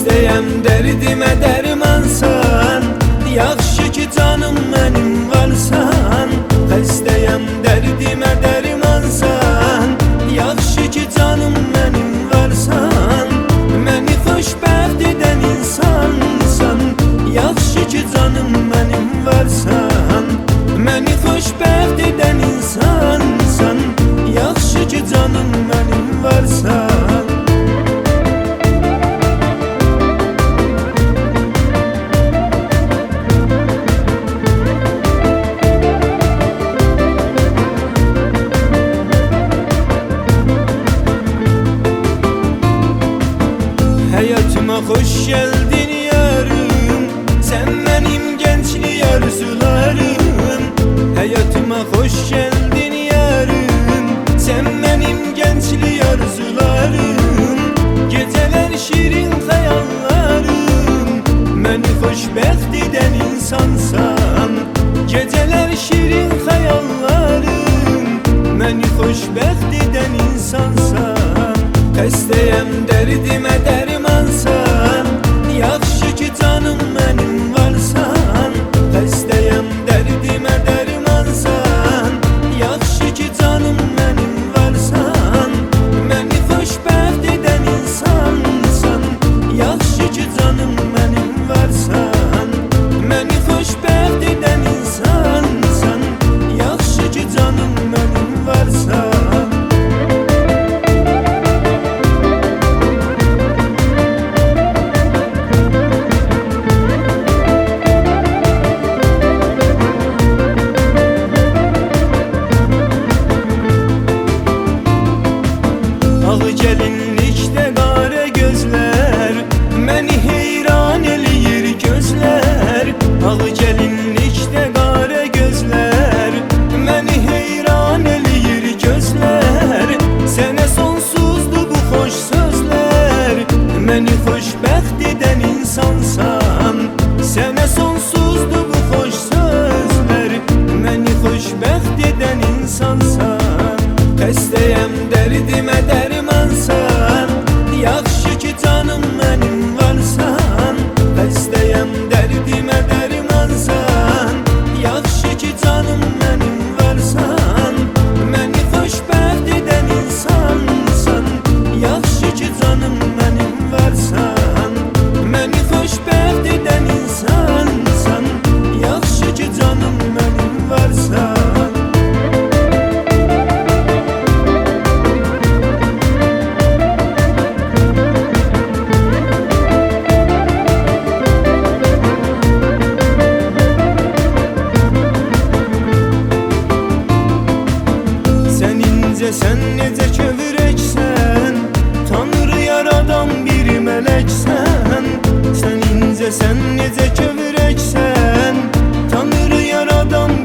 Xəstəyəm dərdimə dərmansan, yaxşı ki canım mənim varsan. Xəstəyəm dərdimə dərmansan, yaxşı ki canım mənim varsan. Məni xoşbəxt edən insansan, yaxşı ki canım mənim varsan. Məni xoşbəxt edən insansan, yaxşı ki canım mənim varsan. Hayatıma hoş geldin yarım, sen benim gençlik arzularım. Hayatıma hoş geldin yarım, sen benim gençlik arzularım. Geceler şirin hayallarım, beni hoşbəxt eden insansan. Geceler şirin hayallarım, beni hoşbəxt eden insansan. Xəstəyəm dərdimə dərmansan, yaxşı ki canım mənim varsan. Xəstəyəm dərdimə dərmansan, yaxşı ki canım mənim varsan. Məni xoşbəxt edən insansan, yaxşı ki canım mənim varsan. Məni xoşbəxt edən insansan, yaxşı ki canım mənim varsan. Ağı gəlinlikdə qara gözlər, məni heyran eləyir gözlər. Ağı gəlinlikdə qara gözlər, məni heyran eləyir gözlər. Sənə sonsuzdur bu xoş sözlər, məni xoşbəxt edən insansan. Sənə sonsuzdur bu xoş sözlər, məni xoşbəxt edən insansan. Xəstəyəm dərdimə dərmansan, yaxşı ki canım mənim varsan. Xəstəyəm dərdimə dərmansan, yaxşı ki canım mənim varsan. Məni xoşbəxt edən insansan, yaxşı ki canım mənim varsan. Məni xoşbəxt edən insansan, yaxşı ki canım mənim varsan. Sən necə kövrəksən, Tanrı yaradan bir mələksən. Sən incə, sən necə kövrəksən, Tanrı yaradan